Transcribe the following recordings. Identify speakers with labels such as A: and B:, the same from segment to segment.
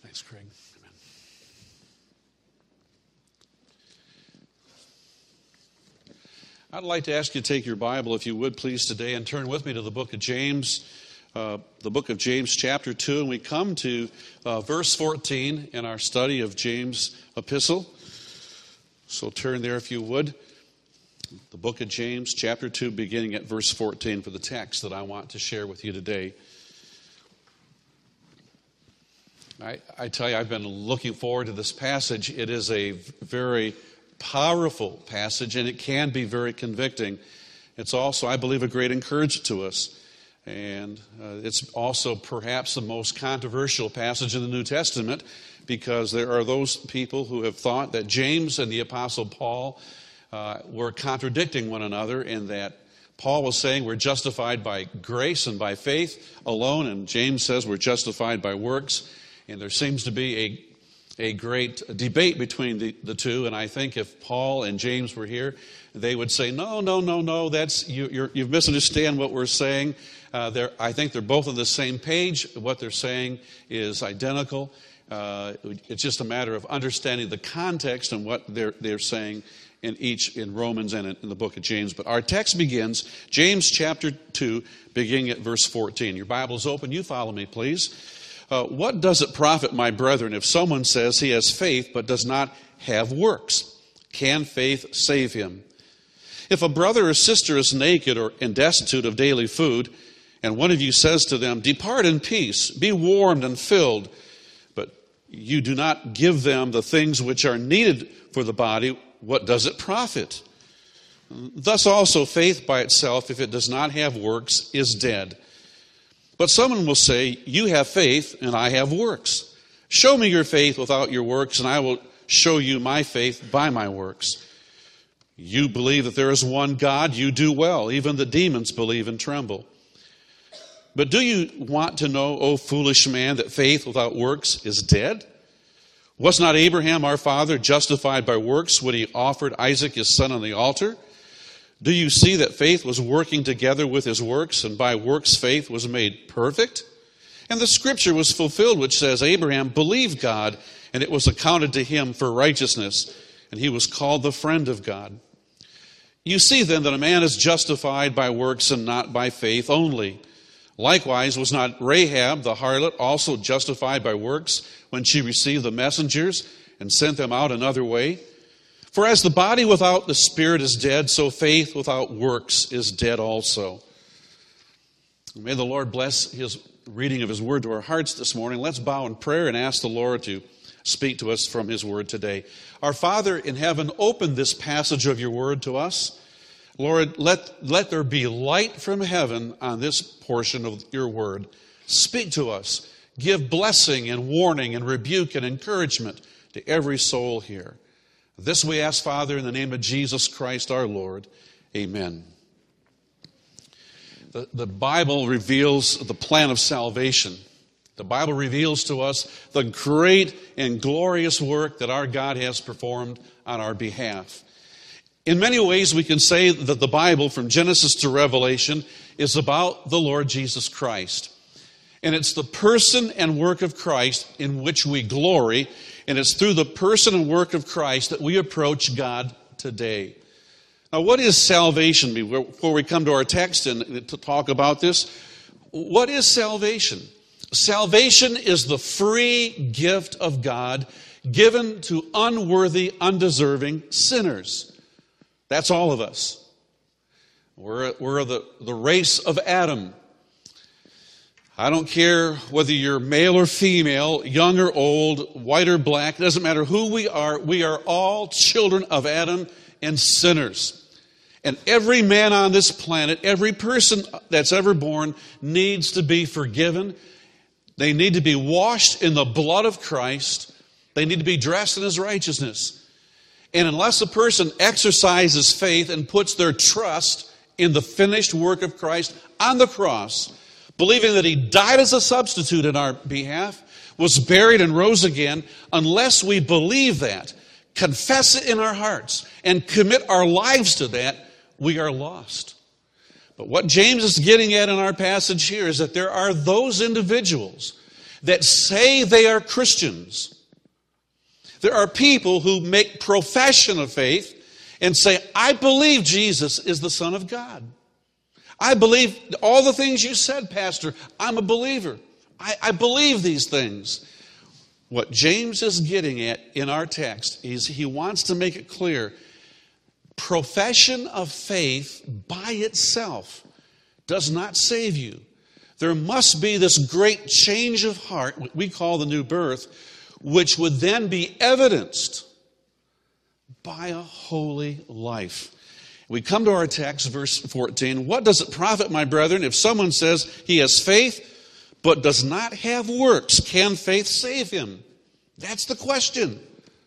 A: Thanks, Craig. Amen. I'd like to ask you to take your Bible, if you would, please, today, and turn with me to the book of James, chapter 2, and we come to verse 14 in our study of James' epistle. So turn there, if you would. The book of James, chapter 2, beginning at verse 14 for the text that I want to share with you today. I tell you, I've been looking forward to this passage. It is a very powerful passage, and it can be very convicting. It's also, I believe, a great encouragement to us. And it's also perhaps the most controversial passage in the New Testament, because there are those people who have thought that James and the Apostle Paul were contradicting one another, and that Paul was saying we're justified by grace and by faith alone, and James says we're justified by works. And there seems to be a great debate between the two, and I think if Paul and James were here, they would say, no, that's you've misunderstood what we're saying. I think they're both on the same page. What they're saying is identical. It's just a matter of understanding the context and what they're saying in Romans and in the book of James. But our text begins, James chapter 2, beginning at verse 14. Your Bible's open. You follow me, please. What does it profit, my brethren, if someone says he has faith but does not have works? Can faith save him? If a brother or sister is naked and destitute of daily food, and one of you says to them, depart in peace, be warmed and filled, but you do not give them the things which are needed for the body, what does it profit? Thus also faith by itself, if it does not have works, is dead. But someone will say, you have faith and I have works. Show me your faith without your works, and I will show you my faith by my works. You believe that there is one God, you do well. Even the demons believe and tremble. But do you want to know, O foolish man, that faith without works is dead? Was not Abraham our father justified by works when he offered Isaac his son on the altar? Do you see that faith was working together with his works, and by works faith was made perfect? And the scripture was fulfilled, which says, Abraham believed God, and it was accounted to him for righteousness, and he was called the friend of God. You see then that a man is justified by works and not by faith only. Likewise, was not Rahab the harlot also justified by works when she received the messengers and sent them out another way? For as the body without the spirit is dead, so faith without works is dead also. May the Lord bless his reading of his word to our hearts this morning. Let's bow in prayer and ask the Lord to speak to us from his word today. Our Father in heaven, open this passage of your word to us. Lord, let there be light from heaven on this portion of your word. Speak to us. Give blessing and warning and rebuke and encouragement to every soul here. This we ask, Father, in the name of Jesus Christ our Lord. Amen. The Bible reveals the plan of salvation. The Bible reveals to us the great and glorious work that our God has performed on our behalf. In many ways, we can say that the Bible, from Genesis to Revelation, is about the Lord Jesus Christ. And it's the person and work of Christ in which we glory, and it's through the person and work of Christ that we approach God today. Now, what is salvation? Before we come to our text and to talk about this, what is salvation? Salvation is the free gift of God given to unworthy, undeserving sinners. That's all of us. We're the race of Adam. I don't care whether you're male or female, young or old, white or black. It doesn't matter who we are. We are all children of Adam and sinners. And every man on this planet, every person that's ever born needs to be forgiven. They need to be washed in the blood of Christ. They need to be dressed in his righteousness. And unless a person exercises faith and puts their trust in the finished work of Christ on the cross, believing that he died as a substitute in our behalf, was buried and rose again, unless we believe that, confess it in our hearts, and commit our lives to that, we are lost. But what James is getting at in our passage here is that there are those individuals that say they are Christians. There are people who make profession of faith and say, I believe Jesus is the Son of God. I believe all the things you said, Pastor. I'm a believer. I believe these things. What James is getting at in our text is he wants to make it clear. Profession of faith by itself does not save you. There must be this great change of heart, what we call the new birth, which would then be evidenced by a holy life. We come to our text, verse 14. What does it profit, my brethren, if someone says he has faith but does not have works? Can faith save him? That's the question.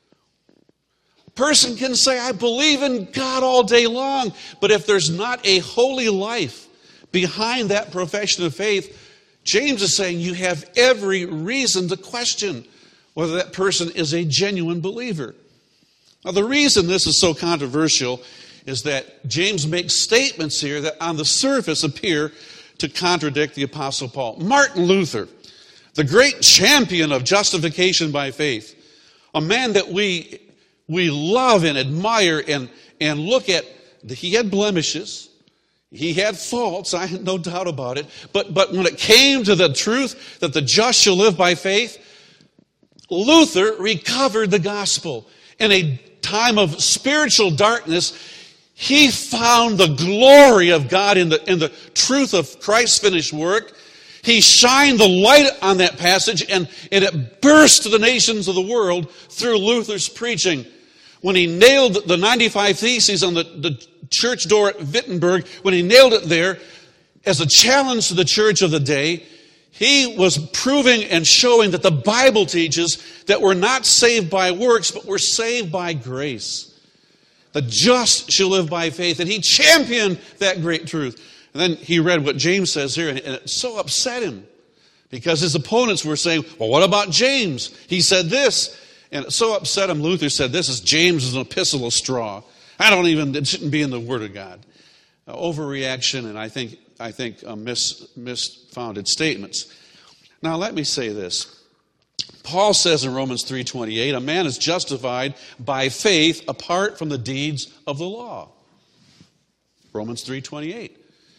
A: A person can say, I believe in God all day long, but if there's not a holy life behind that profession of faith, James is saying you have every reason to question whether that person is a genuine believer. Now, the reason this is so controversial is that James makes statements here that on the surface appear to contradict the Apostle Paul. Martin Luther, the great champion of justification by faith, a man that we love and admire and look at, he had blemishes, he had faults, I had no doubt about it, but when it came to the truth that the just shall live by faith, Luther recovered the gospel. In a time of spiritual darkness, he found the glory of God in the truth of Christ's finished work. He shined the light on that passage, and it burst to the nations of the world through Luther's preaching. When he nailed the 95 Theses on the church door at Wittenberg, when he nailed it there as a challenge to the church of the day, he was proving and showing that the Bible teaches that we're not saved by works, but we're saved by grace. The just shall live by faith. And he championed that great truth. And then he read what James says here, and it so upset him because his opponents were saying, well, what about James? He said this. And it so upset him, Luther said, this is James' an epistle of straw. It shouldn't be in the Word of God. Overreaction, and I think misfounded statements. Now, let me say this. Paul says in Romans 3:28, a man is justified by faith apart from the deeds of the law. Romans 3:28.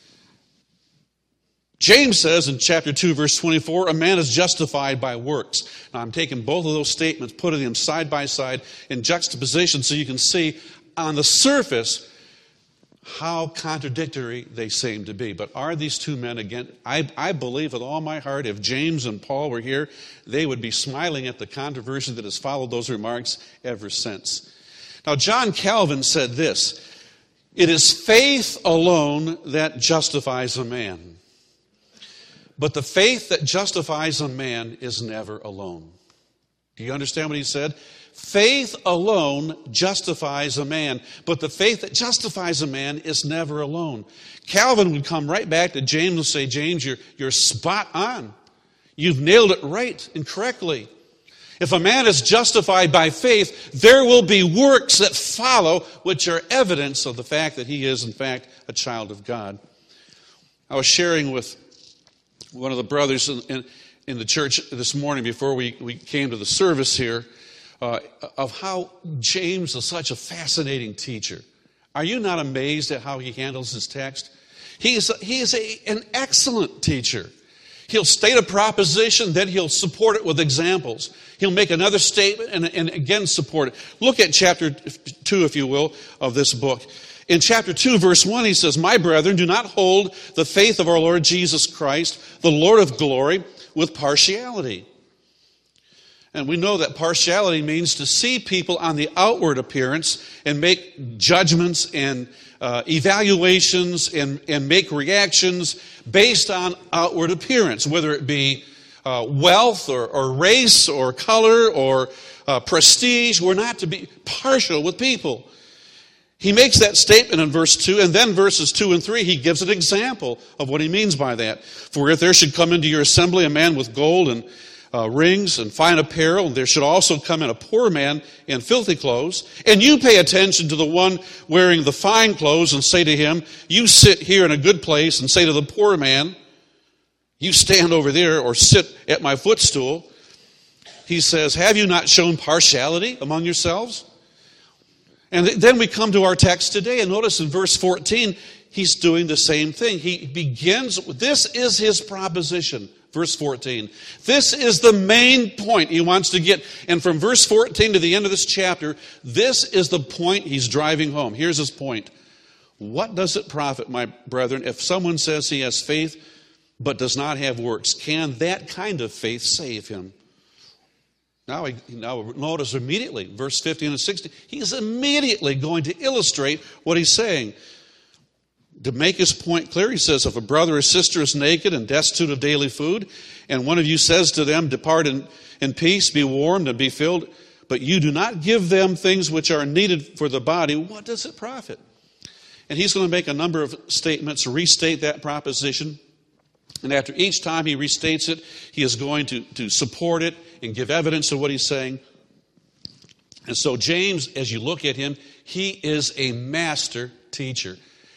A: James says in chapter 2, verse 24, a man is justified by works. Now, I'm taking both of those statements, putting them side by side in juxtaposition so you can see on the surface how contradictory they seem to be. But are these two men, again, I believe with all my heart, if James and Paul were here, they would be smiling at the controversy that has followed those remarks ever since. Now, John Calvin said this, it is faith alone that justifies a man. But the faith that justifies a man is never alone. Do you understand what he said? Faith alone justifies a man, but the faith that justifies a man is never alone. Calvin would come right back to James and say, James, you're spot on. You've nailed it right and correctly. If a man is justified by faith, there will be works that follow which are evidence of the fact that he is, in fact, a child of God. I was sharing with one of the brothers in the church this morning before we came to the service here of how James is such a fascinating teacher. Are you not amazed at how he handles his text? He is an excellent teacher. He'll state a proposition, then he'll support it with examples. He'll make another statement and again support it. Look at chapter 2, if you will, of this book. In chapter 2, verse 1, he says, my brethren, do not hold the faith of our Lord Jesus Christ, the Lord of glory, with partiality. And we know that partiality means to see people on the outward appearance and make judgments and evaluations and make reactions based on outward appearance, whether it be wealth or race or color or prestige. We're not to be partial with people. He makes that statement in verse 2, and then verses 2 and 3, he gives an example of what he means by that. For if there should come into your assembly a man with gold and rings and fine apparel, and there should also come in a poor man in filthy clothes, and you pay attention to the one wearing the fine clothes and say to him, you sit here in a good place, and say to the poor man, You stand over there or sit at my footstool. He says, have you not shown partiality among yourselves? And then we come to our text today, and notice in verse 14, he's doing the same thing. He begins, this is his proposition, verse 14. This is the main point he wants to get. And from verse 14 to the end of this chapter, this is the point he's driving home. Here's his point. What does it profit, my brethren, if someone says he has faith but does not have works? Can that kind of faith save him? Now notice immediately, verse 15 and 16, he's immediately going to illustrate what he's saying. To make his point clear, he says, if a brother or sister is naked and destitute of daily food, and one of you says to them, depart in peace, be warmed and be filled, but you do not give them things which are needed for the body, what does it profit? And he's going to make a number of statements, restate that proposition. And after each time he restates it, he is going to support it and give evidence of what he's saying. And so James, as you look at him, he is a master teacher.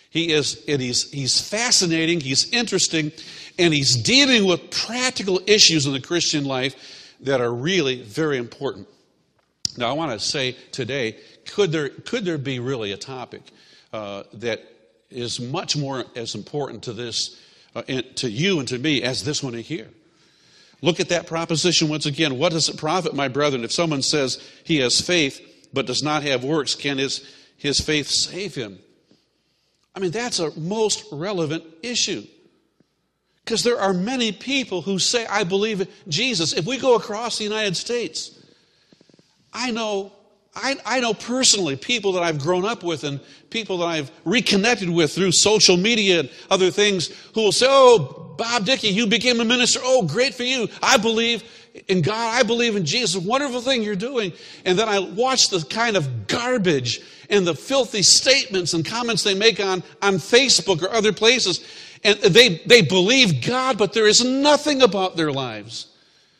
A: He's fascinating, he's interesting, and he's dealing with practical issues in the Christian life that are really very important. Now I want to say today, could there be really a topic that is much more as important to this, to you and to me, as this one here? Look at that proposition once again. What does it profit, my brethren, if someone says he has faith but does not have works? Can his faith save him? I mean, that's a most relevant issue. Because there are many people who say, I believe in Jesus. If we go across the United States, I know personally people that I've grown up with and people that I've reconnected with through social media and other things who will say, oh, Bob Dickey, you became a minister. Oh, great for you. I believe in God. I believe in Jesus. Wonderful thing you're doing. And then I watch the kind of garbage and the filthy statements and comments they make on Facebook or other places. And they believe God, but there is nothing about their lives.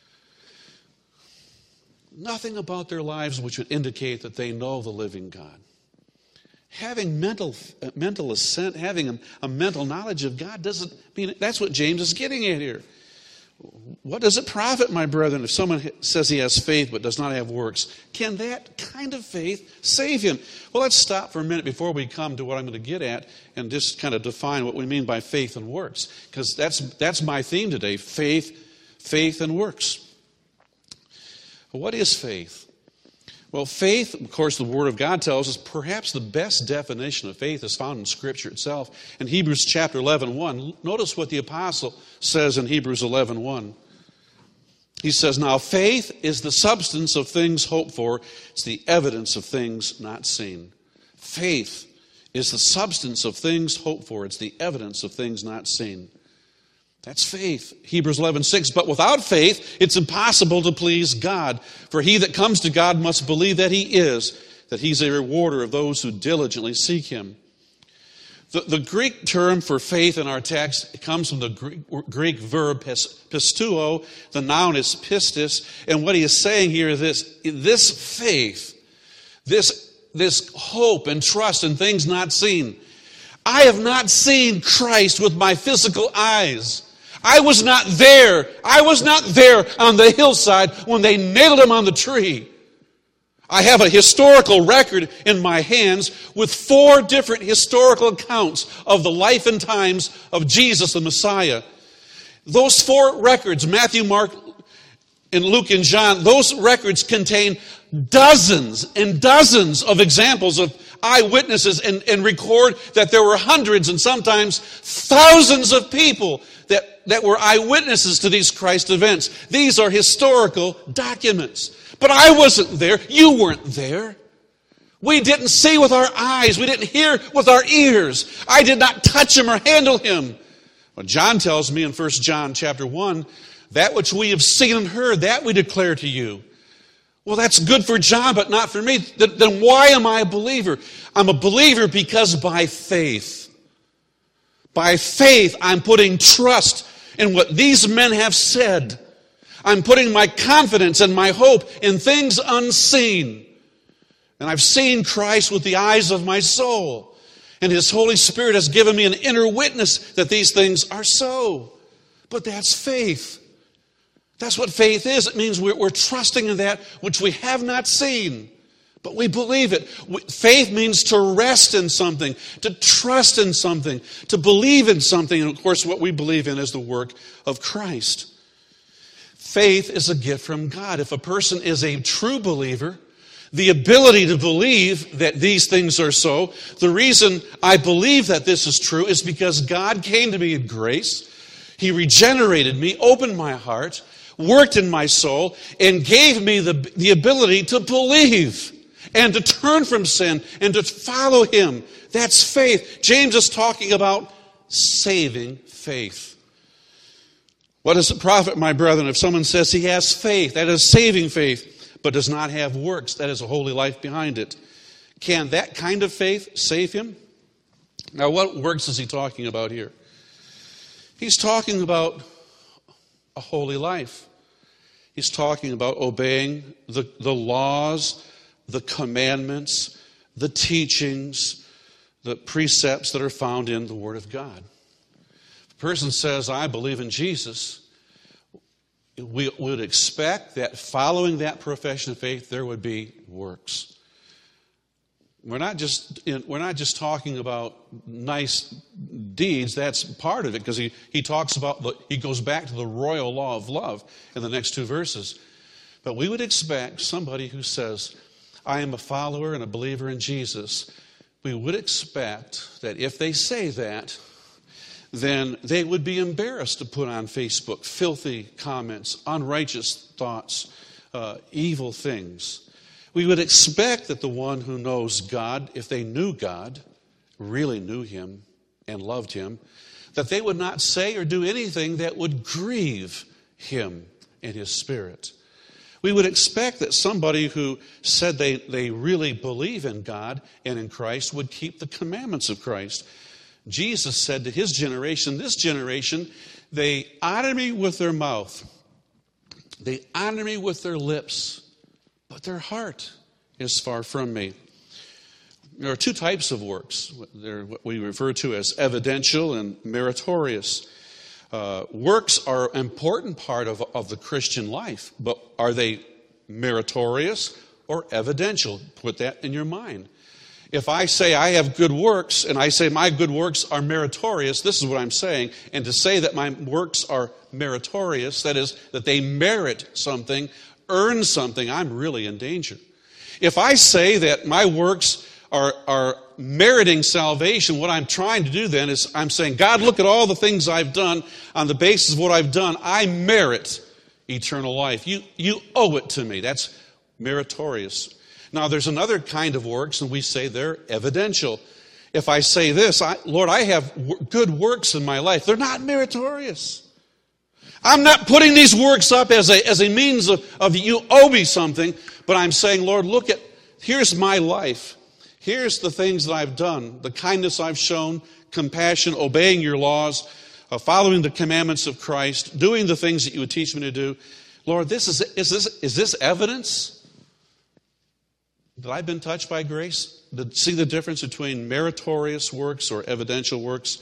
A: Nothing about their lives which would indicate that they know the living God. Having mental assent, having a mental knowledge of God doesn't mean, that's what James is getting at here. What does it profit, my brethren, if someone says he has faith but does not have works? Can that kind of faith save him? Well, let's stop for a minute before we come to what I'm going to get at and just kind of define what we mean by faith and works. Because that's my theme today, faith and works. What is faith? Well, faith, of course, the Word of God tells us perhaps the best definition of faith is found in Scripture itself. In Hebrews chapter 11:1, notice what the apostle says in Hebrews 11:1. He says, now faith is the substance of things hoped for. It's the evidence of things not seen. Faith is the substance of things hoped for. It's the evidence of things not seen. That's faith. Hebrews 11:6, but without faith, it's impossible to please God. For he that comes to God must believe that he is, that he's a rewarder of those who diligently seek him. The Greek term for faith in our text comes from the Greek verb pisteuo. The noun is pistis. And what he is saying here is this faith, this hope and trust in things not seen. I have not seen Christ with my physical eyes. I was not there. I was not there on the hillside when they nailed him on the tree. I have a historical record in my hands with 4 different historical accounts of the life and times of Jesus the Messiah. Those 4 records, Matthew, Mark, and Luke and John, those records contain dozens and dozens of examples of eyewitnesses and record that there were hundreds and sometimes thousands of people that were eyewitnesses to these Christ events. These are historical documents. But I wasn't there. You weren't there. We didn't see with our eyes. We didn't hear with our ears. I did not touch him or handle him. But John tells me in 1 John chapter 1, that which we have seen and heard, that we declare to you. Well, that's good for John, but not for me. Then why am I a believer? I'm a believer because by faith. By faith, I'm putting trust in what these men have said. I'm putting my confidence and my hope in things unseen. And I've seen Christ with the eyes of my soul. And His Holy Spirit has given me an inner witness that these things are so. But that's faith. That's what faith is. It means we're trusting in that which we have not seen, but we believe it. Faith means to rest in something, to trust in something, to believe in something. And of course, what we believe in is the work of Christ. Faith is a gift from God. If a person is a true believer, the ability to believe that these things are so, the reason I believe that this is true is because God came to me in grace. He regenerated me, opened my heart, worked in my soul, and gave me the ability to believe and to turn from sin and to follow Him. That's faith. James is talking about saving faith. What does it profit, my brethren, if someone says he has faith, that is saving faith, but does not have works, that is a holy life behind it? Can that kind of faith save him? Now, what works is he talking about here? He's talking about a holy life. He's talking about obeying the laws, the commandments, the teachings, the precepts that are found in the Word of God. If a person says, I believe in Jesus, we would expect that following that profession of faith, there would be works. We're not just talking about nice deeds. That's part of it, because he talks about he goes back to the royal law of love in the next two verses. But we would expect somebody who says, I am a follower and a believer in Jesus, we would expect that if they say that, then they would be embarrassed to put on Facebook filthy comments, unrighteous thoughts, evil things. We would expect that the one who knows God, if they knew God, really knew Him and loved Him, that they would not say or do anything that would grieve Him and His Spirit. We would expect that somebody who said they really believe in God and in Christ would keep the commandments of Christ. Jesus said to His generation, this generation, they honor me with their mouth. They honor me with their lips, but their heart is far from me. There are two types of works. They're what we refer to as evidential and meritorious. Works are an important part of the Christian life, but are they meritorious or evidential? Put that in your mind. If I say I have good works and I say my good works are meritorious, this is what I'm saying. And to say that my works are meritorious, that is, that they merit something, earn something, I'm really in danger. If I say that my works are meriting salvation, what I'm trying to do then is I'm saying, God, look at all the things I've done. On the basis of what I've done, I merit eternal life. You owe it to me. That's meritorious. Now, there's another kind of works, and we say they're evidential. If I say this, Lord, I have good works in my life, they're not meritorious. I'm not putting these works up as a means of you owe me something, but I'm saying, Lord, here's my life. Here's the things that I've done, the kindness I've shown, compassion, obeying your laws, following the commandments of Christ, doing the things that you would teach me to do. Lord, is this evidence that I've been touched by grace? To see the difference between meritorious works or evidential works?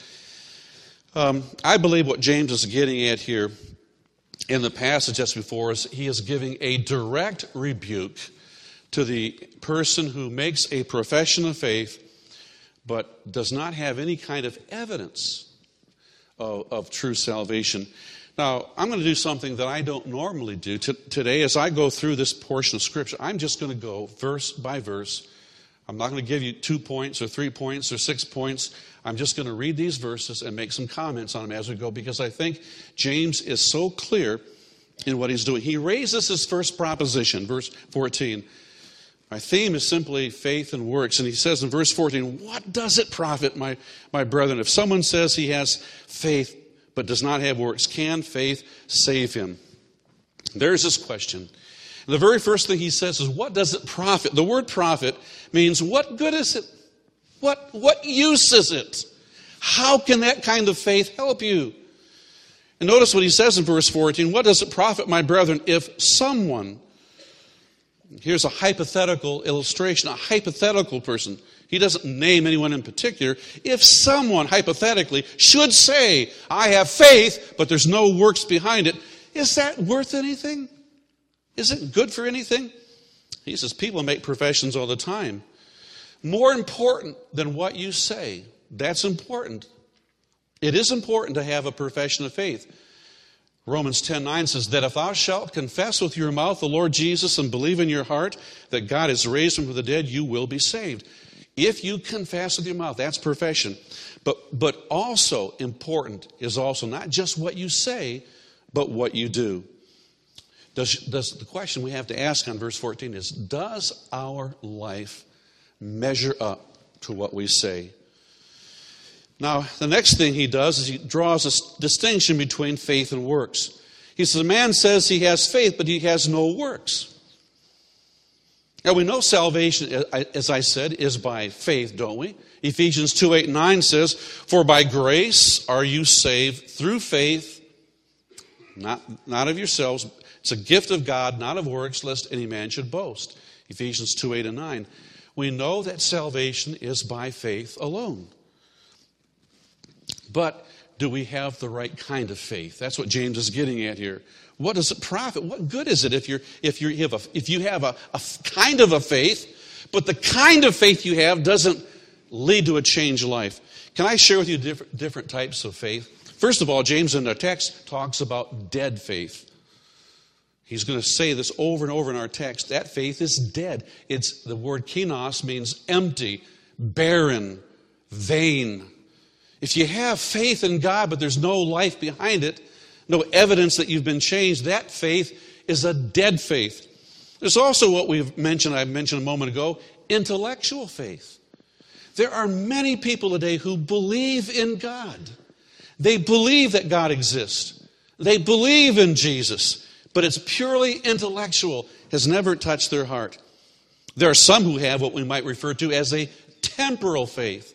A: I believe what James is getting at here in the passage that's before us, he is giving a direct rebuke to the person who makes a profession of faith but does not have any kind of evidence of true salvation. Now, I'm going to do something that I don't normally do. Today, as I go through this portion of Scripture, I'm just going to go verse by verse. I'm not going to give you 2 points or 3 points or 6 points. I'm just going to read these verses and make some comments on them as we go, because I think James is so clear in what he's doing. He raises his first proposition, verse 14. My theme is simply faith and works. And he says in verse 14, what does it profit, my brethren, if someone says he has faith but does not have works? Can faith save him? There's this question. And the very first thing he says is, what does it profit? The word profit means, what good is it? What use is it? How can that kind of faith help you? And notice what he says in verse 14, what does it profit, my brethren, if someone Here's a hypothetical illustration, a hypothetical person. He doesn't name anyone in particular. If someone, hypothetically, should say, I have faith, but there's no works behind it, is that worth anything? Is it good for anything? He says, people make professions all the time. More important than what you say. That's important. It is important to have a profession of faith. Romans 10:9 says that if thou shalt confess with your mouth the Lord Jesus and believe in your heart that God has raised him from the dead, you will be saved. If you confess with your mouth, that's profession. But also important is also not just what you say, but what you do. The question we have to ask on verse 14 is, does our life measure up to what we say? Now, the next thing he does is he draws a distinction between faith and works. He says, a man says he has faith, but he has no works. Now, we know salvation, as I said, is by faith, don't we? Ephesians 2:8-9 says, for by grace are you saved through faith, not of yourselves. It's a gift of God, not of works, lest any man should boast. Ephesians 2:8-9. We know that salvation is by faith alone. But do we have the right kind of faith? That's what James is getting at here. What does it profit? What good is it if you have a kind of a faith, but the kind of faith you have doesn't lead to a changed life? Can I share with you different types of faith? First of all, James in our text talks about dead faith. He's going to say this over and over in our text. That faith is dead. It's the word kinos means empty, barren, vain. If you have faith in God, but there's no life behind it, no evidence that you've been changed, that faith is a dead faith. There's also what I mentioned a moment ago, intellectual faith. There are many people today who believe in God. They believe that God exists. They believe in Jesus, but it's purely intellectual, has never touched their heart. There are some who have what we might refer to as a temporal faith.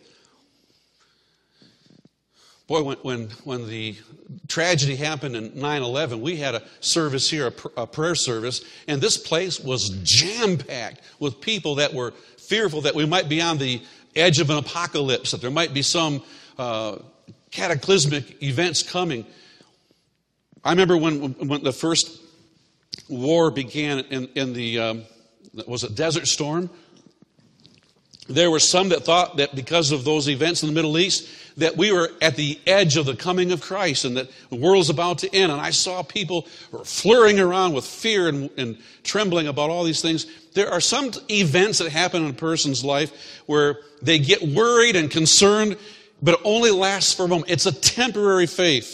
A: Boy, when the tragedy happened in 9/11, we had a service here, a prayer service, and this place was jam-packed with people that were fearful that we might be on the edge of an apocalypse, that there might be some cataclysmic events coming. I remember when the first war began in the Desert Storm. There were some that thought that because of those events in the Middle East, that we were at the edge of the coming of Christ and that the world's about to end. And I saw people flurrying around with fear and trembling about all these things. There are some events that happen in a person's life where they get worried and concerned, but it only lasts for a moment. It's a temporary faith.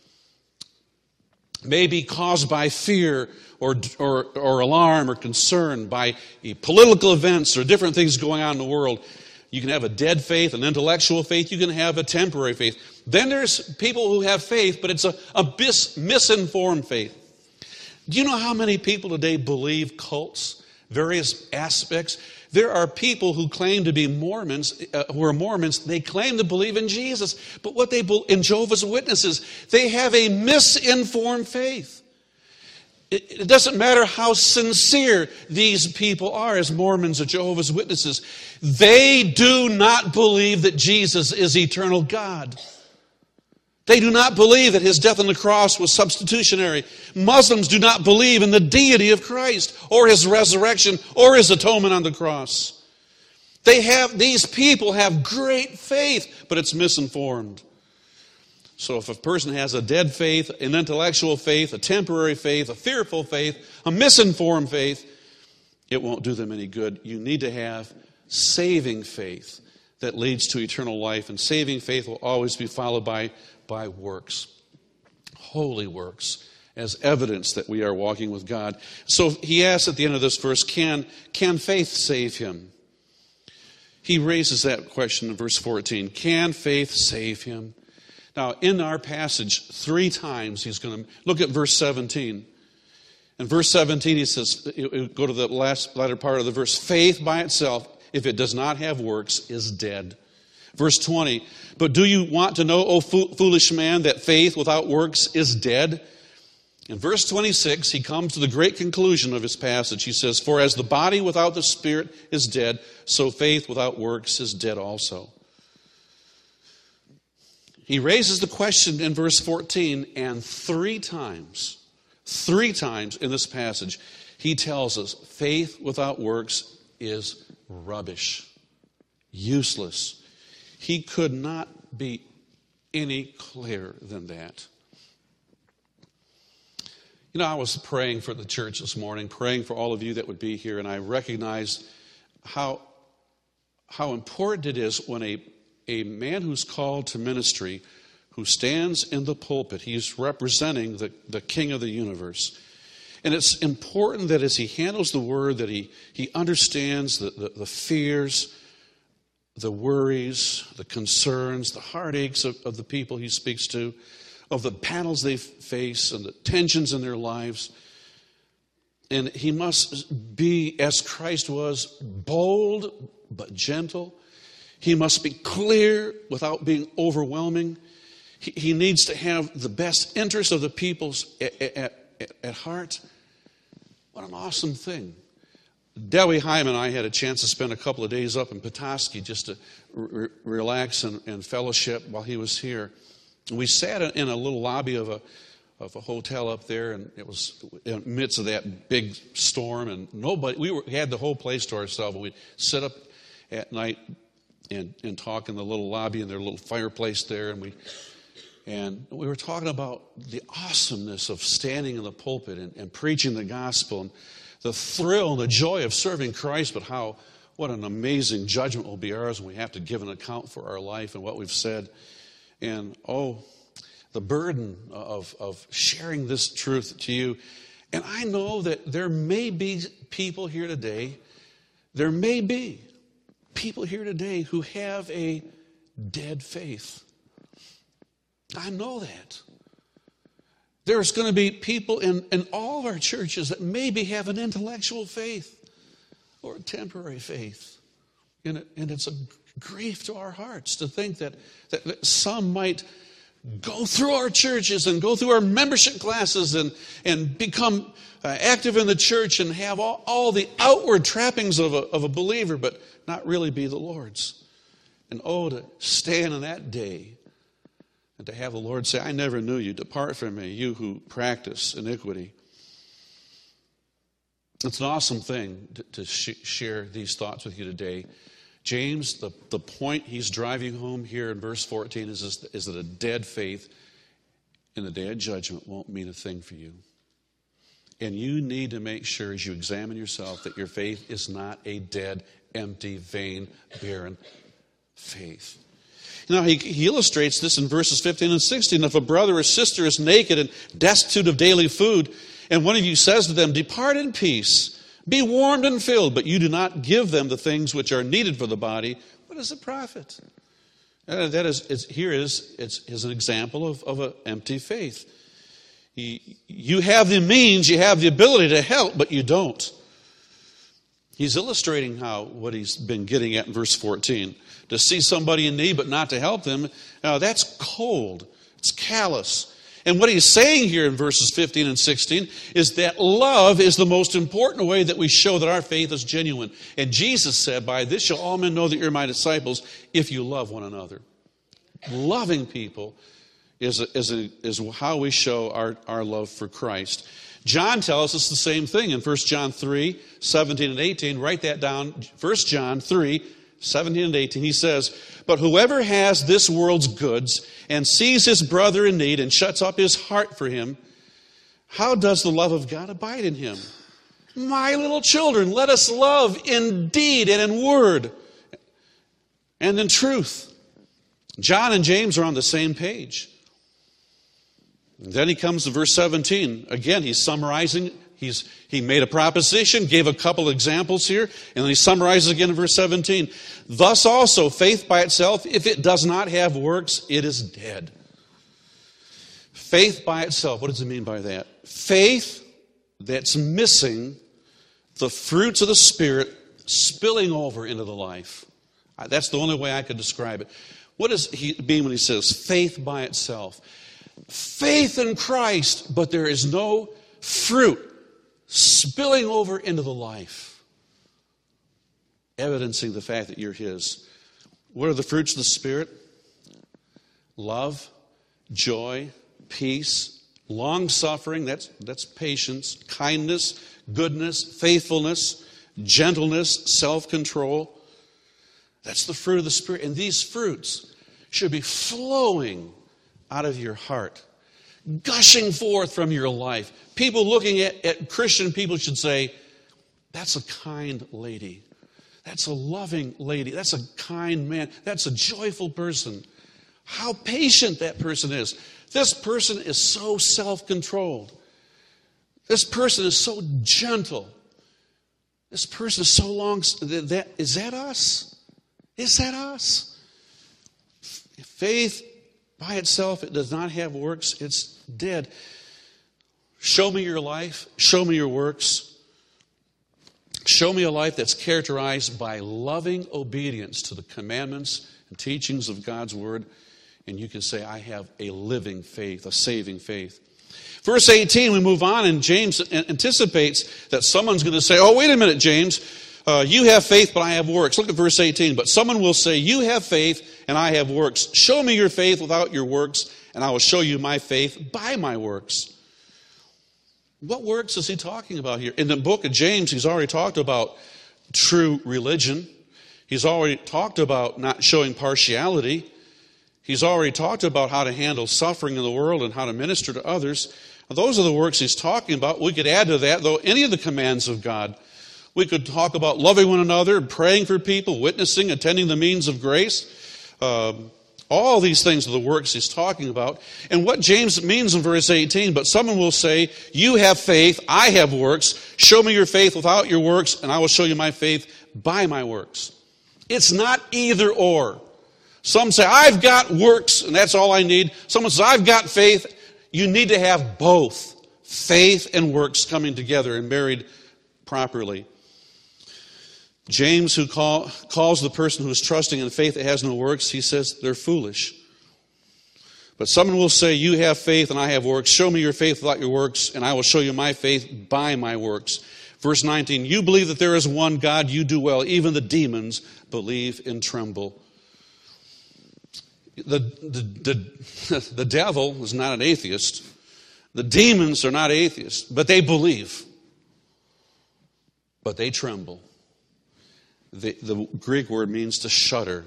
A: Maybe caused by fear or alarm or concern by political events or different things going on in the world. You can have a dead faith, an intellectual faith. You can have a temporary faith. Then there's people who have faith, but it's a misinformed faith. Do you know how many people today believe cults, various aspects? There are people who claim to be Mormons, who are Mormons. They claim to believe in Jesus, but in Jehovah's Witnesses, they have a misinformed faith. It doesn't matter how sincere these people are as Mormons or Jehovah's Witnesses. They do not believe that Jesus is eternal God. They do not believe that his death on the cross was substitutionary. Muslims do not believe in the deity of Christ or his resurrection or his atonement on the cross. These people have great faith, but it's misinformed. So if a person has a dead faith, an intellectual faith, a temporary faith, a fearful faith, a misinformed faith, it won't do them any good. You need to have saving faith that leads to eternal life. And saving faith will always be followed by works, holy works, as evidence that we are walking with God. So he asks at the end of this verse, can faith save him? He raises that question in verse 14. Can faith save him? Now, in our passage, 3 times he's going to look at verse 17. In verse 17, he says, go to the latter part of the verse, faith by itself, if it does not have works, is dead. Verse 20, but do you want to know, O foolish man, that faith without works is dead? In verse 26, he comes to the great conclusion of his passage. He says, "For as the body without the spirit is dead, so faith without works is dead also." He raises the question in verse 14, and three times in this passage, he tells us faith without works is rubbish, useless. He could not be any clearer than that. You know, I was praying for the church this morning, praying for all of you that would be here, and I recognized how important it is when a man who's called to ministry, who stands in the pulpit, he's representing the King of the universe. And it's important that as he handles the word, that he understands the fears, the worries, the concerns, the heartaches of the people he speaks to, of the battles they face and the tensions in their lives. And he must be, as Christ was, bold but gentle. He must be clear without being overwhelming. He needs to have the best interest of the people's at heart. What an awesome thing. Debbie Hyman and I had a chance to spend a couple of days up in Petoskey just to relax and fellowship while he was here. We sat in a little lobby of a hotel up there, and it was in the midst of that big storm, and we had the whole place to ourselves. We'd sit up at night and talk in the little lobby, and their little fireplace there, and we were talking about the awesomeness of standing in the pulpit and preaching the gospel, and the thrill and the joy of serving Christ, but what an amazing judgment will be ours when we have to give an account for our life and what we've said. And the burden of sharing this truth to you. And I know that there may be people here today who have a dead faith. I know that. There's going to be people in all of our churches that maybe have an intellectual faith or a temporary faith. And it's a grief to our hearts to think that some might go through our churches and go through our membership classes and become active in the church and have all the outward trappings of a believer, but not really be the Lord's. And to stand in that day and to have the Lord say, "I never knew you. Depart from me, you who practice iniquity." It's an awesome thing to share these thoughts with you today. James, the point he's driving home here in verse 14 is that a dead faith in the day of judgment won't mean a thing for you. And you need to make sure as you examine yourself that your faith is not a dead, empty, vain, barren faith. Now, he illustrates this in verses 15 and 16. If a brother or sister is naked and destitute of daily food, and one of you says to them, "Depart in peace, be warmed and filled," but you do not give them the things which are needed for the body, what is the profit? That is an example of an empty faith. You have the means, you have the ability to help, but you don't. He's illustrating what he's been getting at in verse 14. To see somebody in need but not to help them, that's cold. It's callous. And what he's saying here in verses 15 and 16 is that love is the most important way that we show that our faith is genuine. And Jesus said, "By this shall all men know that you're my disciples, if you love one another." Loving people is how we show our love for Christ. John tells us the same thing in 1 John 3, 17 and 18. Write that down. 1 John 3, 17 and 18. He says, "But whoever has this world's goods and sees his brother in need and shuts up his heart for him, how does the love of God abide in him? My little children, let us love in deed and in word and in truth." John and James are on the same page. And then he comes to verse 17. Again, he's summarizing. He made a proposition, gave a couple examples here, and then he summarizes again in verse 17. "Thus also, faith by itself, if it does not have works, it is dead." Faith by itself, what does it mean by that? Faith that's missing the fruits of the Spirit spilling over into the life. That's the only way I could describe it. What does he mean when he says faith by itself? faith in Christ, but there is no fruit spilling over into the life, evidencing the fact that you're His. What are the fruits of the Spirit? Love, joy, peace, long-suffering, that's patience, kindness, goodness, faithfulness, gentleness, self-control. That's the fruit of the Spirit. And these fruits should be flowing out of your heart, gushing forth from your life. People looking at Christian people should say, that's a kind lady. That's a loving lady. That's a kind man. That's a joyful person. How patient that person is. This person is so self-controlled. This person is so gentle. This person is so long. Is that us? Is that us? Faith by itself, it does not have works. It's dead. Show me your life. Show me your works. Show me a life that's characterized by loving obedience to the commandments and teachings of God's Word. And you can say, I have a living faith, a saving faith. Verse 18, we move on, and James anticipates that someone's going to say, oh, wait a minute, James. You have faith, but I have works. Look at verse 18. But someone will say, you have faith, and I have works. Show me your faith without your works, and I will show you my faith by my works. What works is he talking about here? In the book of James, he's already talked about true religion. He's already talked about not showing partiality. He's already talked about how to handle suffering in the world and how to minister to others. Those are the works he's talking about. We could add to that, though, any of the commands of God. We could talk about loving one another, praying for people, witnessing, attending the means of grace. All these things are the works he's talking about. And what James means in verse 18, but someone will say, you have faith, I have works. Show me your faith without your works, and I will show you my faith by my works. It's not either or. Some say, I've got works, and that's all I need. Someone says, I've got faith. You need to have both faith and works coming together and married properly. James, who calls the person who is trusting in faith that has no works, he says they're foolish. But someone will say, you have faith and I have works. Show me your faith without your works, and I will show you my faith by my works. Verse 19, you believe that there is one God, you do well. Even the demons believe and tremble. The devil is not an atheist. The demons are not atheists, but they believe. But they tremble. The Greek word means to shudder.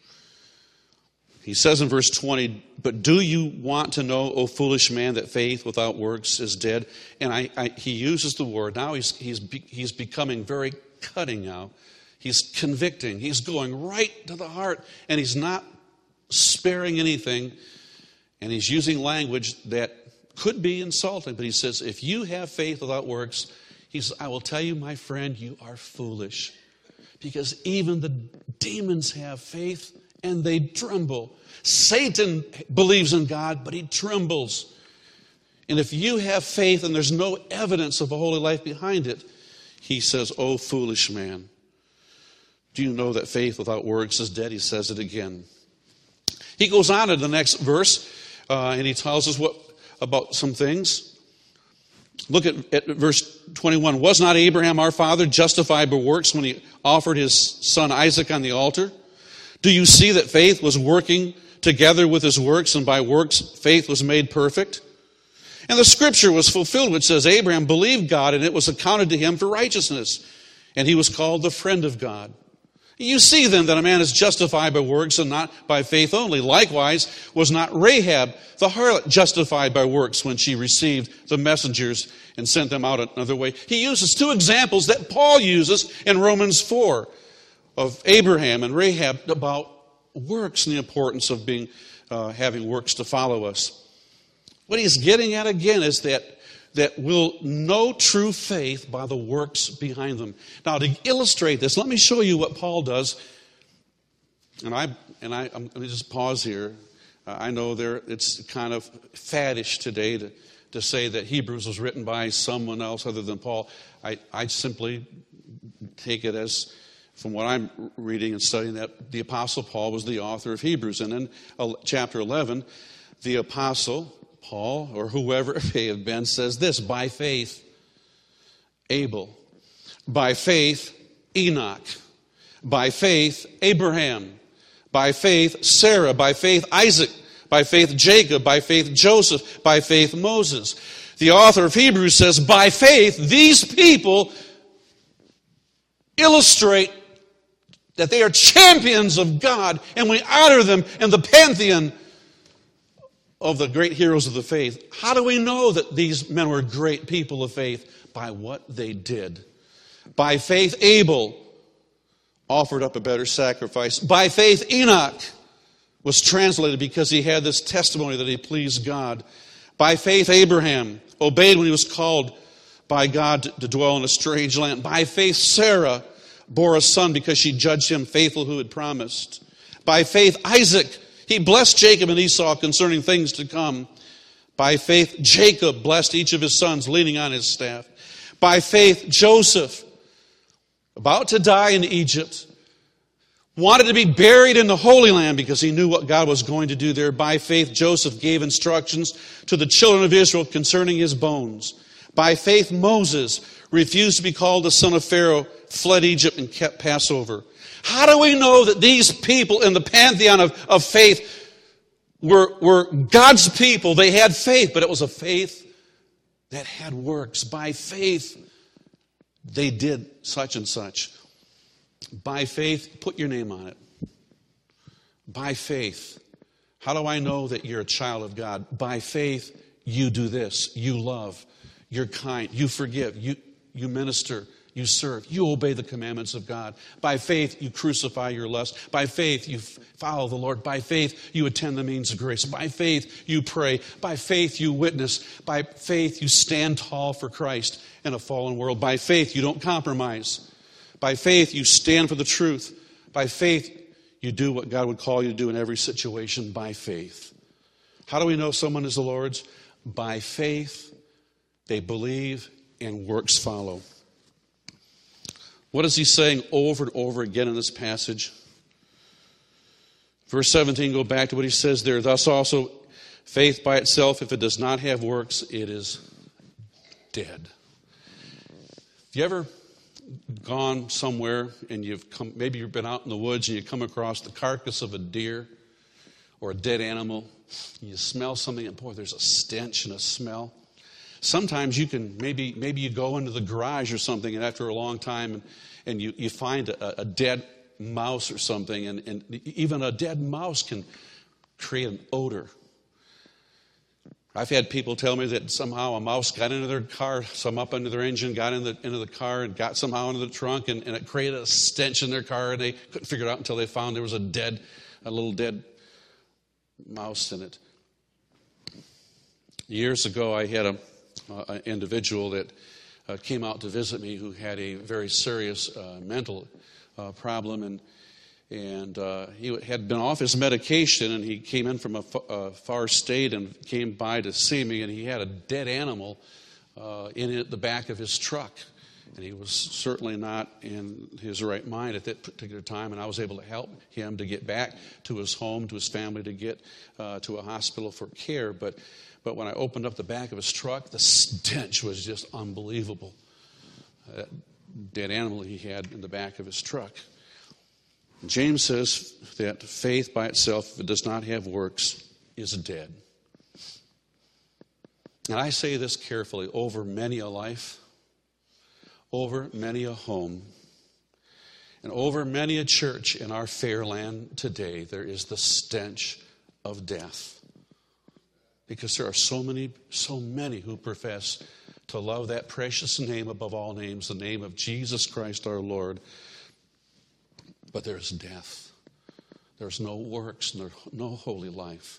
A: He says in verse 20, but do you want to know, O foolish man, that faith without works is dead? And he uses the word. Now he's becoming very cutting now. He's convicting. He's going right to the heart. And he's not sparing anything. And he's using language that could be insulting. But he says, if you have faith without works, he says, I will tell you, my friend, you are foolish. Because even the demons have faith and they tremble. Satan believes in God, but he trembles. And if you have faith and there's no evidence of a holy life behind it, he says, oh, foolish man. Do you know that faith without works is dead? He says it again. He goes on to the next verse, and he tells us about some things. Look at verse 21. Was not Abraham our father justified by works when he offered his son Isaac on the altar? Do you see that faith was working together with his works, and by works faith was made perfect? And the scripture was fulfilled, which says, Abraham believed God, and it was accounted to him for righteousness. And he was called the friend of God. You see then that a man is justified by works and not by faith only. Likewise, was not Rahab the harlot justified by works when she received the messengers and sent them out another way? He uses two examples that Paul uses in Romans 4 of Abraham and Rahab about works and the importance of having works to follow us. What he's getting at again is that we'll know true faith by the works behind them. Now, to illustrate this, let me show you what Paul does. And I'm going to just pause here. I know it's kind of faddish today to say that Hebrews was written by someone else other than Paul. I simply take it as, from what I'm reading and studying, that the Apostle Paul was the author of Hebrews. And in chapter 11, the Apostle Paul, or whoever it may have been, says this: by faith, Abel. By faith, Enoch. By faith, Abraham. By faith, Sarah. By faith, Isaac. By faith, Jacob. By faith, Joseph. By faith, Moses. The author of Hebrews says, by faith, these people illustrate that they are champions of God, and we honor them in the pantheon of the great heroes of the faith. How do we know that these men were great people of faith? By what they did. By faith, Abel offered up a better sacrifice. By faith, Enoch was translated because he had this testimony that he pleased God. By faith, Abraham obeyed when he was called by God to dwell in a strange land. By faith, Sarah bore a son because she judged him faithful who had promised. By faith, Isaac, he blessed Jacob and Esau concerning things to come. By faith, Jacob blessed each of his sons, leaning on his staff. By faith, Joseph, about to die in Egypt, wanted to be buried in the Holy Land because he knew what God was going to do there. By faith, Joseph gave instructions to the children of Israel concerning his bones. By faith, Moses refused to be called the son of Pharaoh, fled Egypt, and kept Passover. How do we know that these people in the pantheon of faith were God's people? They had faith, but it was a faith that had works. By faith, they did such and such. By faith, put your name on it. By faith. How do I know that you're a child of God? By faith, you do this. You love. You're kind. You forgive. You minister. You serve. You obey the commandments of God. By faith, you crucify your lust. By faith, you follow the Lord. By faith, you attend the means of grace. By faith, you pray. By faith, you witness. By faith, you stand tall for Christ in a fallen world. By faith, you don't compromise. By faith, you stand for the truth. By faith, you do what God would call you to do in every situation. By faith. How do we know someone is the Lord's? By faith, they believe and works follow. What is he saying over and over again in this passage? Verse 17, go back to what he says there. Thus also, faith by itself, if it does not have works, it is dead. Have you ever gone somewhere and maybe you've been out in the woods and you come across the carcass of a deer or a dead animal, and you smell something and boy, there's a stench and a smell. Sometimes you can, maybe you go into the garage or something, and after a long time, and you find a dead mouse or something, and even a dead mouse can create an odor. I've had people tell me that somehow a mouse got into their car, some up under their engine, got into the car, and got somehow into the trunk, and it created a stench in their car, and they couldn't figure it out until they found there was a little dead mouse in it. Years ago, I had an individual that came out to visit me who had a very serious mental problem, and he had been off his medication, and he came in from a far state and came by to see me, and he had a dead animal in the back of his truck, and he was certainly not in his right mind at that particular time, and I was able to help him to get back to his home, to his family, to get to a hospital for care. But when I opened up the back of his truck, the stench was just unbelievable. That dead animal he had in the back of his truck. James says that faith by itself, if it does not have works, is dead. And I say this carefully, over many a life, over many a home, and over many a church in our fair land today, there is the stench of death. Because there are so many who profess to love that precious name above all names, the name of Jesus Christ our Lord. But there's death. There's no works, no holy life.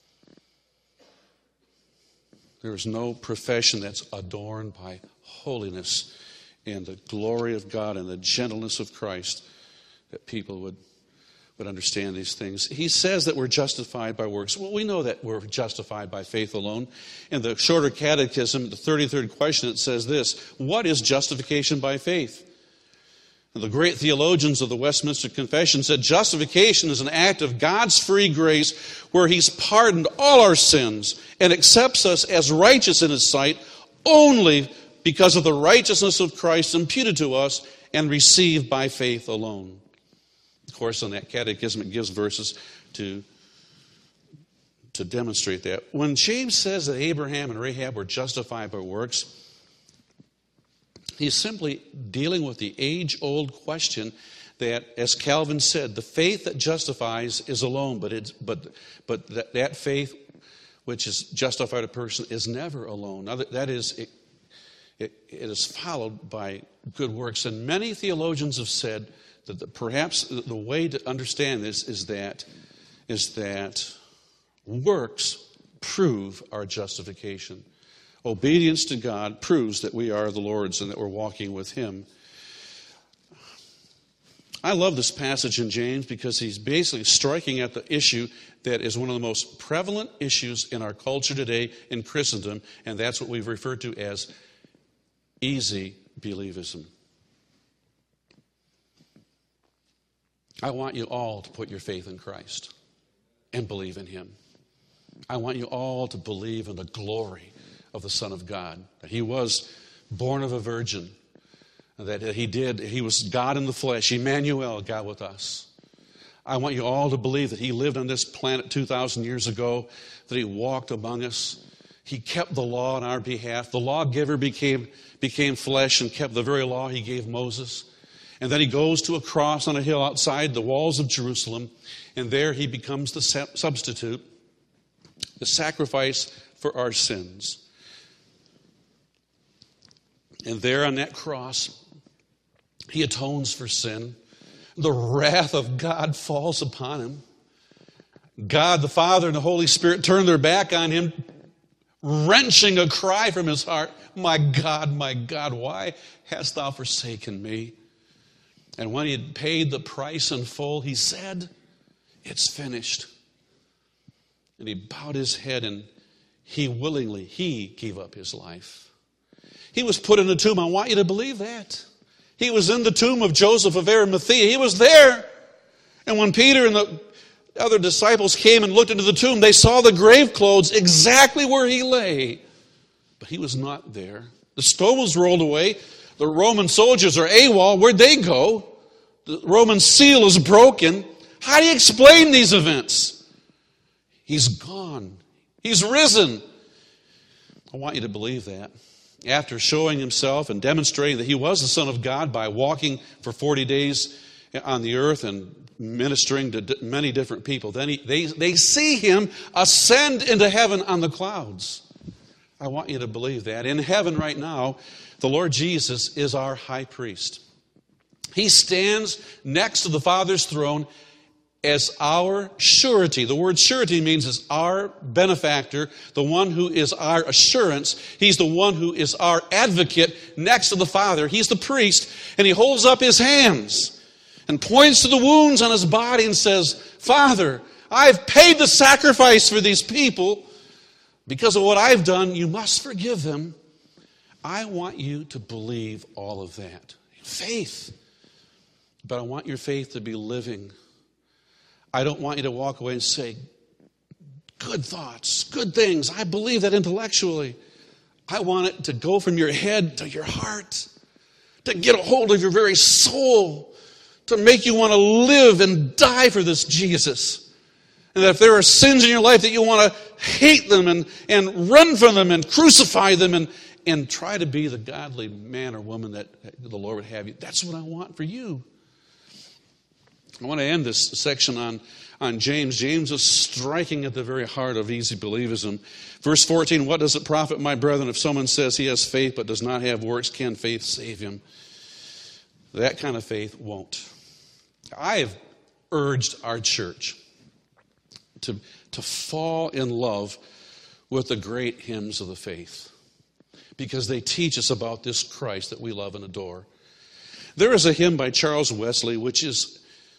A: There's no profession that's adorned by holiness and the glory of God and the gentleness of Christ that people would understand these things. He says that we're justified by works. Well, we know that we're justified by faith alone. In the Shorter Catechism, the 33rd question, it says this: what is justification by faith? The great theologians of the Westminster Confession said justification is an act of God's free grace where He's pardoned all our sins and accepts us as righteous in His sight only because of the righteousness of Christ imputed to us and received by faith alone. Of course, in that catechism, it gives verses to demonstrate that. When James says that Abraham and Rahab were justified by works, he's simply dealing with the age-old question that, as Calvin said, the faith that justifies is alone, but that faith which has justified a person is never alone. Now, that is, it is followed by good works. And many theologians have said that perhaps the way to understand this is that works prove our justification. Obedience to God proves that we are the Lord's and that we're walking with Him. I love this passage in James because he's basically striking at the issue that is one of the most prevalent issues in our culture today in Christendom, and that's what we've referred to as easy believism. I want you all to put your faith in Christ and believe in Him. I want you all to believe in the glory of the Son of God, that He was born of a virgin, that He was God in the flesh, Emmanuel, God with us. I want you all to believe that He lived on this planet 2,000 years ago, that He walked among us. He kept the law on our behalf. The lawgiver became flesh and kept the very law He gave Moses. And then He goes to a cross on a hill outside the walls of Jerusalem, and there He becomes the substitute, the sacrifice for our sins. And there on that cross, He atones for sin. The wrath of God falls upon Him. God the Father and the Holy Spirit turn their back on Him, wrenching a cry from His heart, my God, why hast Thou forsaken me? And when He had paid the price in full, He said, it's finished. And He bowed His head and He gave up His life. He was put in a tomb. I want you to believe that. He was in the tomb of Joseph of Arimathea. He was there. And when Peter and the other disciples came and looked into the tomb, they saw the grave clothes exactly where He lay. But He was not there. The stone was rolled away. The Roman soldiers are AWOL. Where'd they go? The Roman seal is broken. How do you explain these events? He's gone. He's risen. I want you to believe that. After showing Himself and demonstrating that He was the Son of God by walking for 40 days on the earth and ministering to many different people, then they see Him ascend into heaven on the clouds. I want you to believe that. In heaven right now, the Lord Jesus is our high priest. He stands next to the Father's throne as our surety. The word surety means is our benefactor, the one who is our assurance. He's the one who is our advocate next to the Father. He's the priest, and He holds up His hands and points to the wounds on His body and says, Father, I've paid the sacrifice for these people. Because of what I've done, you must forgive them. I want you to believe all of that. Faith. But I want your faith to be living. I don't want you to walk away and say, good thoughts, good things. I believe that intellectually. I want it to go from your head to your heart, to get a hold of your very soul, to make you want to live and die for this Jesus. And that if there are sins in your life that you want to hate them and run from them and crucify them and try to be the godly man or woman that the Lord would have you. That's what I want for you. I want to end this section on James. James is striking at the very heart of easy believism. Verse 14, what does it profit, my brethren, if someone says he has faith but does not have works? Can faith save him? That kind of faith won't. I have urged our church to fall in love with the great hymns of the faith because they teach us about this Christ that we love and adore. There is a hymn by Charles Wesley which is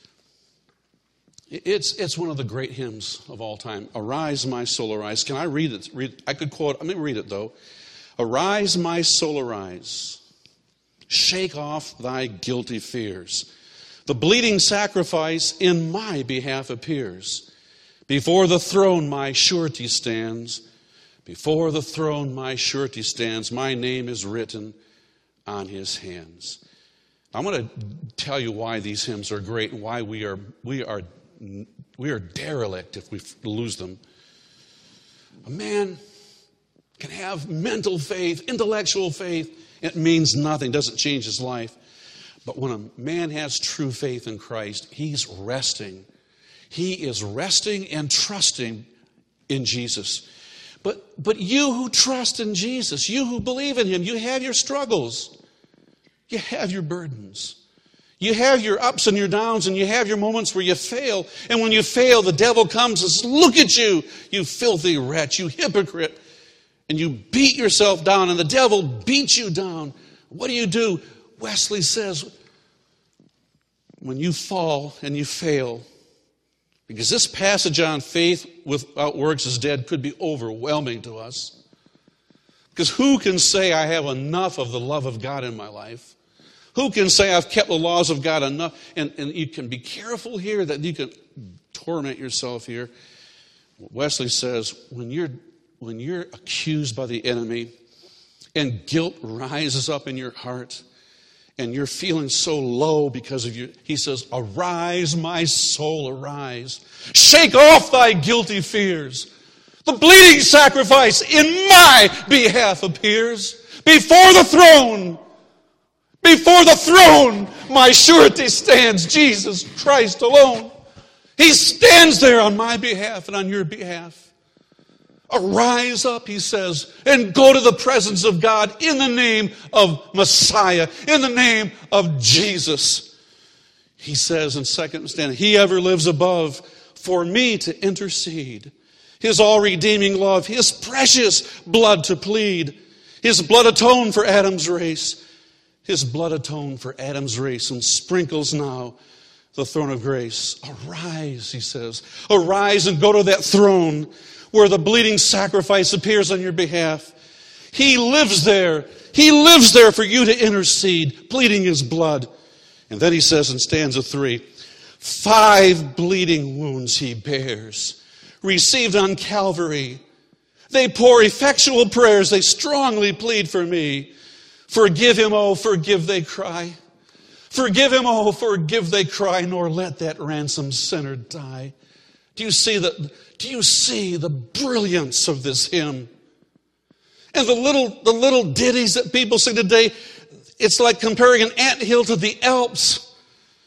A: It's one of the great hymns of all time. Arise, my soul, arise. Can I read it? I could quote. Let me read it, though. Arise, my soul, arise. Shake off thy guilty fears. The bleeding sacrifice in my behalf appears. Before the throne my surety stands. Before the throne my surety stands. My name is written on his hands. I want to tell you why these hymns are great and why we are derelict if we lose them. A man can have mental faith, intellectual faith. It means nothing, doesn't change his life. But when a man has true faith in Christ, he's resting. He is resting and trusting in Jesus. But you who trust in Jesus, you who believe in him, you have your struggles. You have your burdens. You have your ups and your downs, and you have your moments where you fail. And when you fail, the devil comes and says, look at you, you filthy wretch, you hypocrite. And you beat yourself down, and the devil beats you down. What do? Wesley says, when you fall and you fail, because this passage on faith without works is dead could be overwhelming to us. Because who can say I have enough of the love of God in my life? Who can say I've kept the laws of God enough? And you can be careful here that you can torment yourself here. Wesley says, when you're accused by the enemy and guilt rises up in your heart and you're feeling so low because of you, he says, arise, my soul, arise. Shake off thy guilty fears. The bleeding sacrifice in my behalf appears. Before the throne, my surety stands, Jesus Christ alone. He stands there on my behalf and on your behalf. Arise up, he says, and go to the presence of God in the name of Messiah, in the name of Jesus. He says in second stanza, he ever lives above for me to intercede. His all-redeeming love, his precious blood to plead. His blood atoned for Adam's race. His blood atoned for Adam's race and sprinkles now the throne of grace. Arise, he says. Arise and go to that throne where the bleeding sacrifice appears on your behalf. He lives there. He lives there for you to intercede, pleading his blood. And then he says in stanza 3, 5 bleeding wounds he bears, received on Calvary. They pour effectual prayers. They strongly plead for me. Forgive him, oh, forgive, they cry. Forgive him, oh, forgive, they cry, nor let that ransomed sinner die. Do you see the brilliance of this hymn? And the little ditties that people sing today, it's like comparing an anthill to the Alps.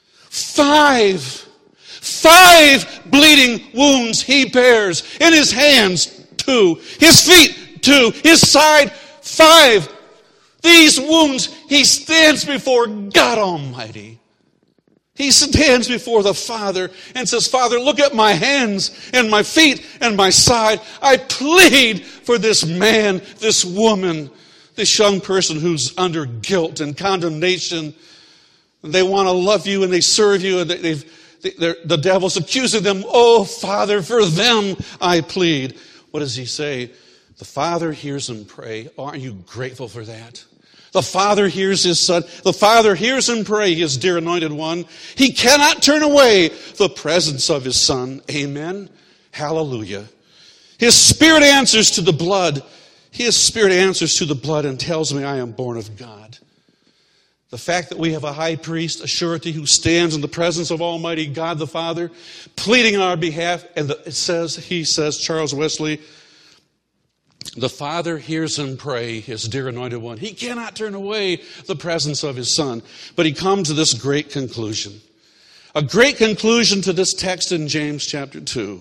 A: 5 bleeding wounds he bears. In his hands, 2. His feet, 2. His side, 5. These wounds, he stands before God Almighty. He stands before the Father and says, Father, look at my hands and my feet and my side. I plead for this man, this woman, this young person who's under guilt and condemnation. They want to love you and they serve you, and the devil's accusing them. Oh, Father, for them I plead. What does he say? The Father hears him pray. Aren't you grateful for that? The Father hears his Son. The Father hears him pray, his dear anointed one. He cannot turn away the presence of his Son. Amen. Hallelujah. His Spirit answers to the blood. His Spirit answers to the blood and tells me I am born of God. The fact that we have a high priest, a surety, who stands in the presence of Almighty God the Father, pleading on our behalf, and he says, Charles Wesley, the Father hears him pray, his dear anointed one. He cannot turn away the presence of his Son. But he comes to this great conclusion. A great conclusion to this text in James chapter 2.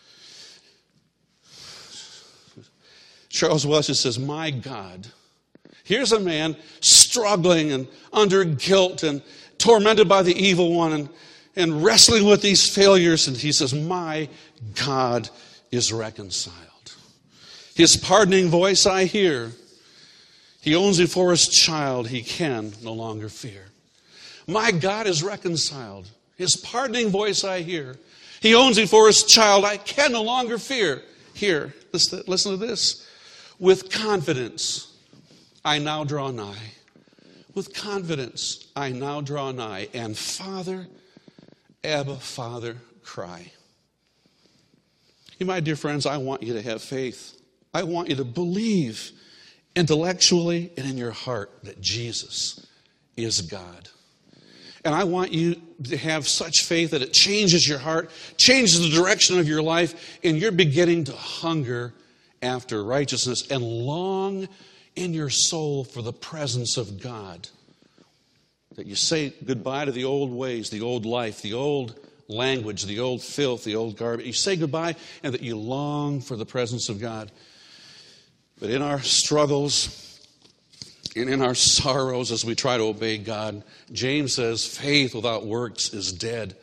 A: Charles Wesley says, my God, here's a man struggling and under guilt and tormented by the evil one and wrestling with these failures. And he says, my God is reconciled. His pardoning voice I hear. He owns me for his child. He can no longer fear. My God is reconciled. His pardoning voice I hear. He owns me for his child. I can no longer fear. Here, listen to this. With confidence, I now draw nigh. With confidence, I now draw nigh, and Father, Abba, Father, cry. My dear friends, I want you to have faith. I want you to believe intellectually and in your heart that Jesus is God. And I want you to have such faith that it changes your heart, changes the direction of your life, and you're beginning to hunger after righteousness and long in your soul for the presence of God. That you say goodbye to the old ways, the old life, the old language, the old filth, the old garbage. You say goodbye, and that you long for the presence of God. But in our struggles and in our sorrows as we try to obey God, James says faith without works is dead.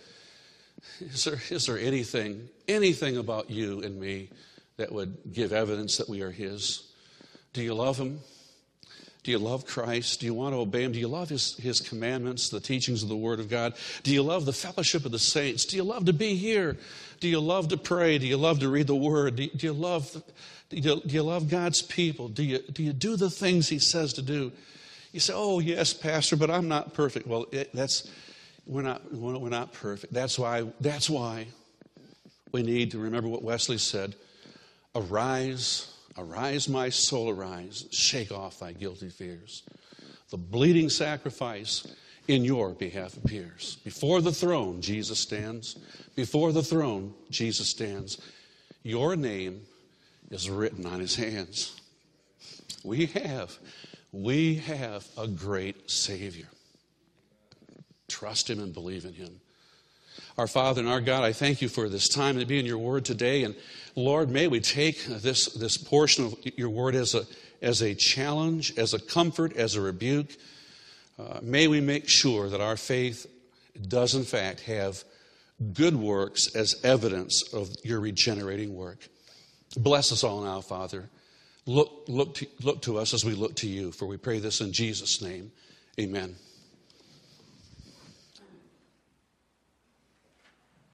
A: Is there anything about you and me that would give evidence that we are His? Do you love Him? Do you love Christ? Do you want to obey Him? Do you love His commandments, the teachings of the Word of God? Do you love the fellowship of the saints? Do you love to be here? Do you love to pray? Do you love to read the Word? Do you love God's people? Do you do the things He says to do? You say, "Oh yes, Pastor, but I'm not perfect." Well, we're not perfect. That's why we need to remember what Wesley said: "Arise. Arise, my soul, arise, shake off thy guilty fears. The bleeding sacrifice in your behalf appears. Before the throne, Jesus stands. Before the throne, Jesus stands. Your name is written on His hands." We have a great Savior. Trust Him and believe in Him. Our Father and our God, I thank You for this time to be in Your Word today. And Lord, may we take this portion of Your Word as a challenge, as a comfort, as a rebuke. May we make sure that our faith does in fact have good works as evidence of Your regenerating work. Bless us all now, Father. Look to us as we look to You, for we pray this in Jesus' name. Amen.